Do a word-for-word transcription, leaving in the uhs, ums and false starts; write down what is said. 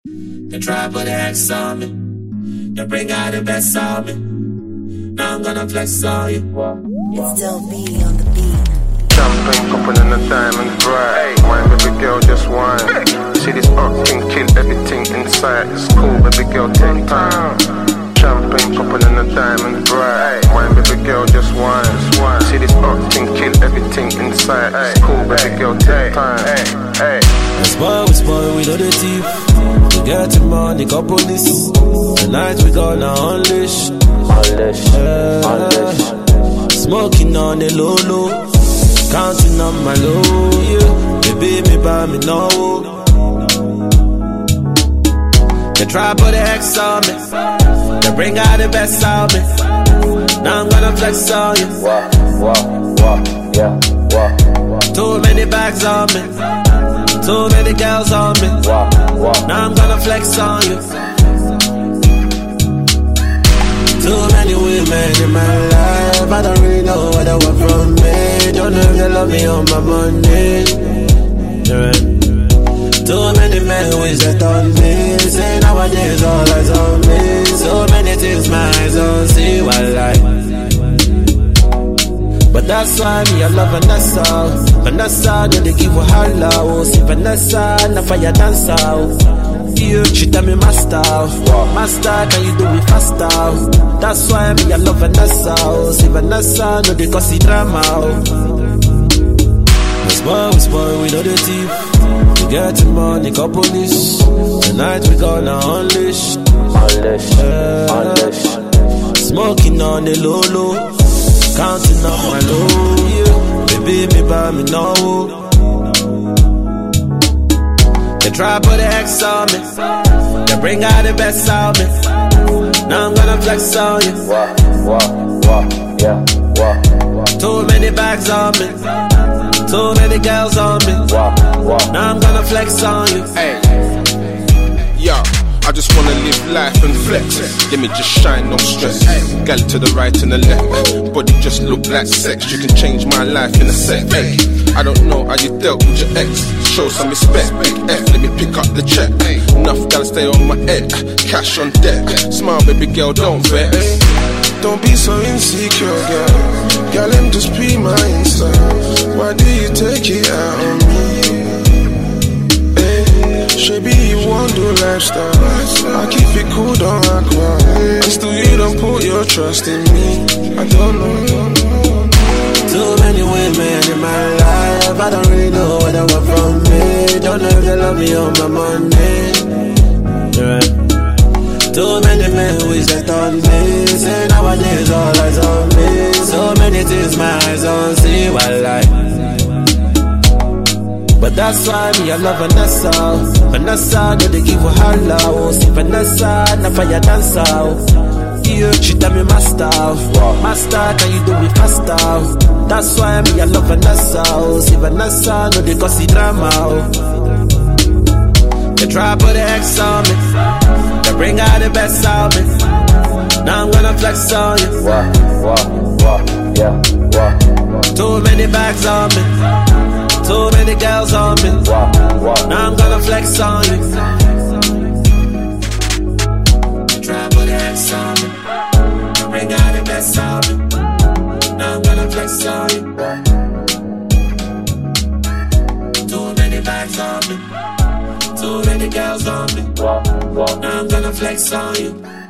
They try put an X on me. They bring out the best on me. Now I'm gonna flex on you. It's still B on the beat. Champagne popping and the diamonds bright. Wine, baby girl, just wine. See this up thing, kill everything inside. It's cool, baby girl, take time. Champagne popping and the diamonds bright. Wine, baby girl, just wine. See this up thing, kill everything inside. It's cool, baby girl, take time. Let's boy, we spoil, we know the thief. We get the money, got police. Tonight we gonna unleash. Unleash, uh, unleash. Smoking on the low low, counting on my low, yeah. Baby, me buy me no. They try put the X on me. They bring out the best on me. Now I'm gonna flex on you. Wah, wah, wah, yeah, wah, wah. Too many bags on me. Too many girls on me. Wah, wah. Now I'm gonna flex on you. Too many women in my life, I don't really know what they want from me. Don't know if they love me on my money. Yeah. Too many men who is just on me. Say nowadays all eyes on me. So many things my eyes don't see. While I, but that's why me I love Vanessa. Vanessa, no they give her holla. Oh, see Vanessa, na fire dancer. Yeah, she tell me master, master, can you do it faster? That's why me I love Vanessa. See Vanessa, no they cause it drama. We spoil, we spoil, we know the thief. We get the money, got police. Tonight we gonna unleash. Unleash, uh, unleash. Smoking on the low low, counting on my low, yeah. Baby, me buy me no. They try put the X on me. They bring out the best on me. Now I'm gonna flex on you. Wah, wah, wah, yeah, wah, wah. Too many bags on me. Too many girls on me. Wah, wah. Now I'm gonna flex on you. Hey, yo, I just wanna live life and flex. Let me just shine, no stress. Gal to the right and the left. Body just look like sex. You can change my life in a sec. Hey, I don't know how you dealt with your ex. Show some respect. Big F, let me pick up the check. Enough gotta stay on my head. Cash on deck. Smile, baby girl, don't vex. Don't be so insecure, girl. Girl, let me just be my inside. Why do you take it out on me? Should be you want to lifestyle. I keep it cool, don't act wild. And still you don't put your trust in me. I don't know, don't know. Too many women in my life, I don't really know what they want from me. Don't know if they love me on my money. Yeah. Too many men who is just on me. Say nowadays all eyes on me. So many things my eyes don't see. While I, but that's why me I love Vanessa. Vanessa, no they give her holla. Oh, see Vanessa, na fire dancer. Yeah, she tell me master, master, can you do it faster? That's why me I love Vanessa. See Vanessa, no they cause it drama. They try put the X on me. They bring out the best on me. Now I'm gonna flex on you. Wah, wah, wah, yeah, wah, wah. Too many bags on me. Too many girls on me. Wah, wah. Now I'm gonna flex on you. Try put the X on me. Bring out the best on me. Now I'm gonna flex on you. Too many bags on me. Too many girls on me. Wah, wah. Now I'm gonna flex on you.